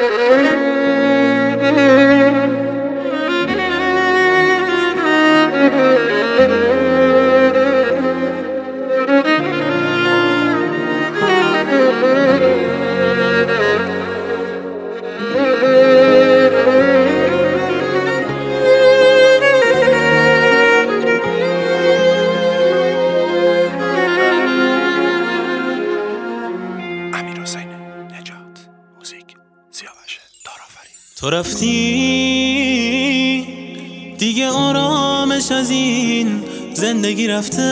تو رفتی دیگه آرامش از این زندگی رفته،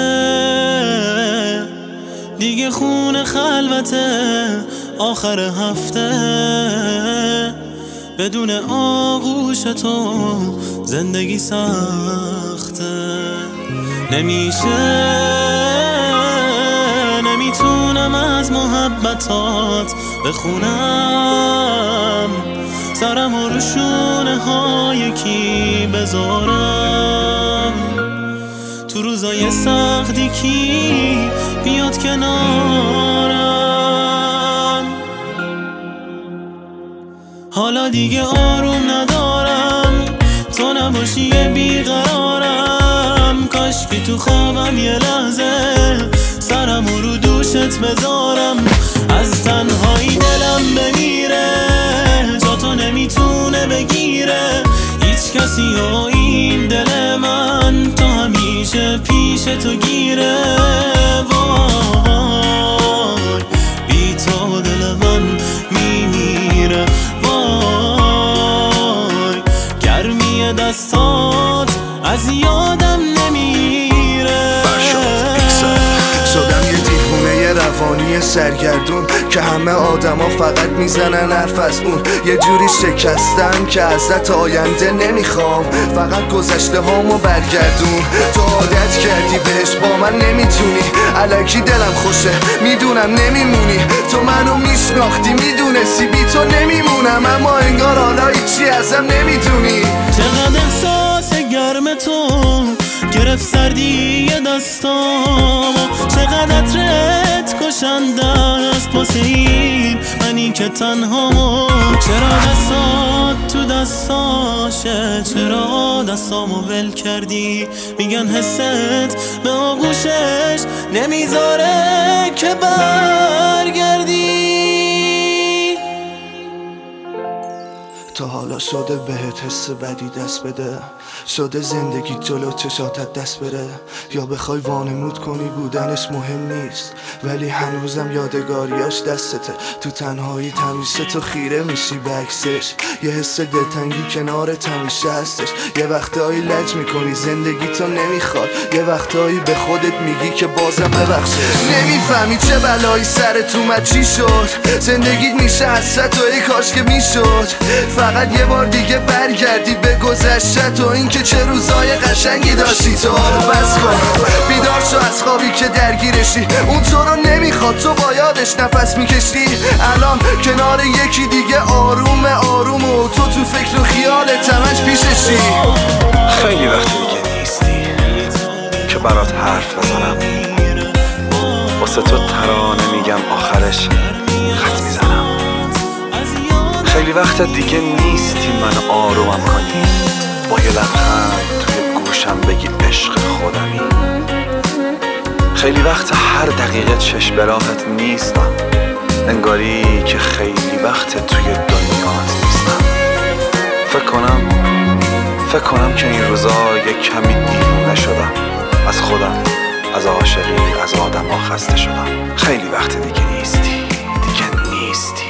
دیگه خون خلوته آخر هفته، بدون آغوش تو زندگی سخته. نمیتونم از محبتات بخونم، سرم رو شونه های کی بذارم، تو روزای سختی کی بیاد کنارم. حالا دیگه آروم ندارم، تو نباشی یه بیقرارم، کاش که تو خوابم یه لحظه سرم رو دوشت بذارم. از تنهایی دلم بمیره، جا تو نمیتونه بگیره هیچ کسی و این دل من، تو همیشه پیش تو گیره. وای بی تو دل من میمیره، وای گرمی دستات از یادم نمیره. شدم یه دیوونه روانی سرگردون که همه آدما فقط میزنن حرف از اون. یه جوری شکستم که ازت آینده نمیخوام، فقط گذشته هامو برگردون. تو عادت کردی بهش با من نمیتونی، الکی دلم خوشه میدونم نمیمونی. تو منو میشناختی میدونستی بی تو نمیمونم، اما انگار حالا هیچی ازم نمیدونی. چقدر احساس گرم تو گرفت سردی دستامو، چقدر عطرت کشنده است واسه این منی که تنهامو. چرا دستات تو دستاشه، چرا دستامو ول کردی؟ میگن حست به آغوشش نمیذاره که برگردی. تا حالا شده بهت حس بدی دست بده، شده زندگی جلو چشاتت دست بره، یا بخوای وانمود کنی بودنش مهم نیست ولی هنوزم یادگاریاش دستته. تو تنهایی همیشه تو خیره میشی به عکسش، یه حس دلتنگی کنارت همیشه هستش. یه وقتایی لج میکنی زندگی تو نمیخواد، یه وقتایی به خودت میگی که بازم ببخشش. نمیفهمی چه بلایی سرت اومد چی شد، زندگیت میشه حسرت و ای کاش که میشد فقط یه بار دیگه برگردی به گذشتت و اینکه چه روزای قشنگی داشتی. تو بس کن بیدار شو از خوابی که درگیرشی، اون تو رو نمیخواد، تو با یادش نفس میکشی. الان کنار یکی دیگه آروم و تو فکر و خیالت همش پیششی. خیلی وقت دیگه نیستی که برات حرف بزنم، واسه تو ترانه میگم آخرش خط میزنم. خیلی وقت دیگه نیستی من آرومم کنی، با یه لبخند توی گوشم بگی عشق خودمی. خیلی وقت هر دقیقه چشم به راحت نیستم، انگاری که خیلی وقت توی دنیات نیستم. فکر کنم که این روزا یک کمی دیوونه شدم، از خودم، از عاشقی، از آدم ها خسته شدم. خیلی وقت دیگه نیستی.